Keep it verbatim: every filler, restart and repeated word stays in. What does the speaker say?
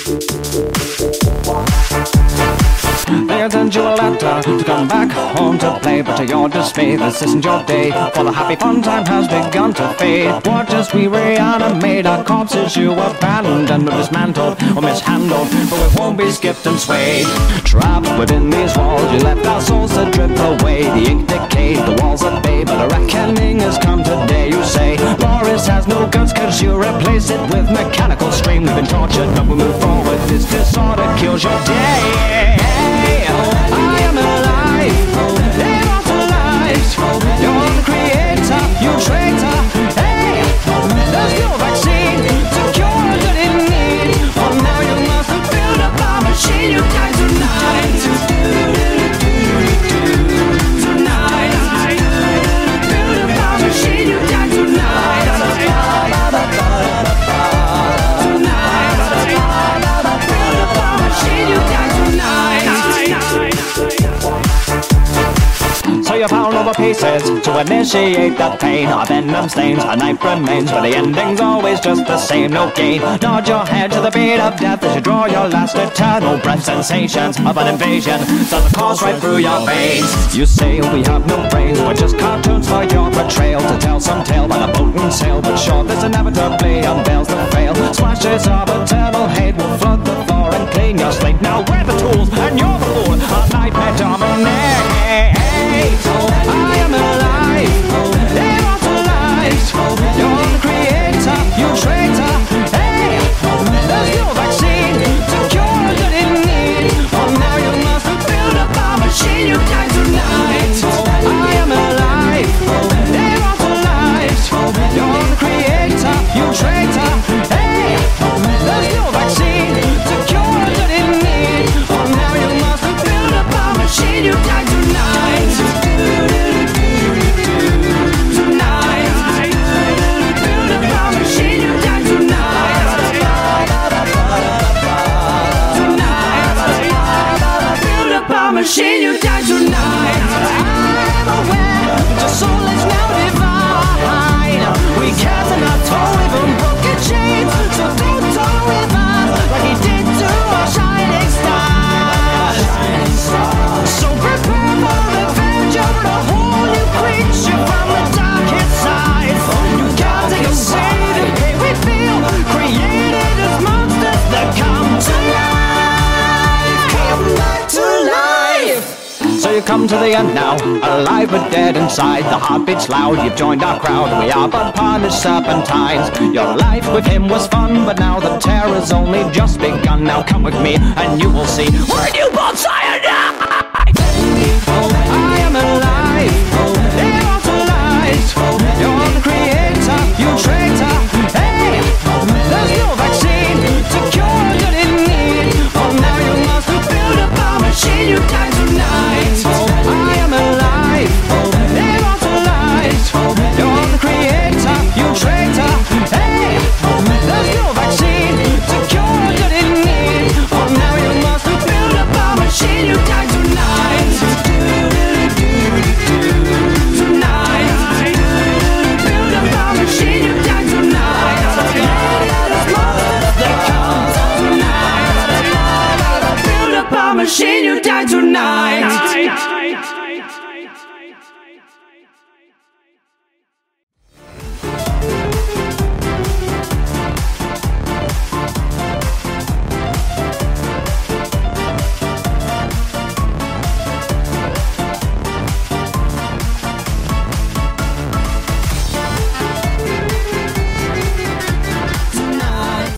They sent you a letter to come back home to play, but to your dismay, this isn't your day, for the happy fun time has begun to fade. Watch as we reanimate our corpses you abandoned or dismantled or mishandled, but we won't be skipped and swayed. Trapped within these walls, you left our souls to drip away. The ink decayed, the walls are bay, but a reckoning has come today. You say Boris has no guts cause you replace it with mechanical stream. We've been tortured but we move forward, this disorder kills your day. I am alive, immortalized. You're the creator, you traitor. Hey, there's no vaccine to cure that in need. For now you must build up a machine. You die tonight. Tonight, build up a machine. You die tonight. Tonight, build up a machine. You die tonight. So you pound over pieces to initiate the pain. Our venom stains, our knife remains, but the ending's always just the same, no gain. Nod your head to the beat of death as you draw your last eternal breath. Sensations of an invasion start to course right through your veins. You say we have no brains, we're just cartoons for your betrayal. To tell some tale by the boat and sail, but sure this inevitably unveils the fail. Splashes of eternal hate will flood the floor and clean your slate. Now we're the tools and you're the fool, our nightmare dominate. I am alive, immortalized. You're the creator, you traitor. Hey, there's no vaccine to cure that in need. For now you must build up a machine. You die tonight. I am alive, immortalized. You're the creator, you traitor. Hey, there's no vaccine to cure that in need. For now you must build up a machine. You die tonight. Machine, you die tonight. I'm aware your soul is now divine. We cast in our toe, even broken chains. So don't toy with us like he did to our shining star. So prepare for revenge of the whole new creature from the darkest side. You gotta go save the pain we feel, created as monsters that come to life. Come back to life. So you come to the end now, alive but dead inside. The heartbeat's loud, you've joined our crowd. We are but punished serpentines. Your life with him was fun, but now the terror's only just begun. Now come with me and you will see we're a newborn science.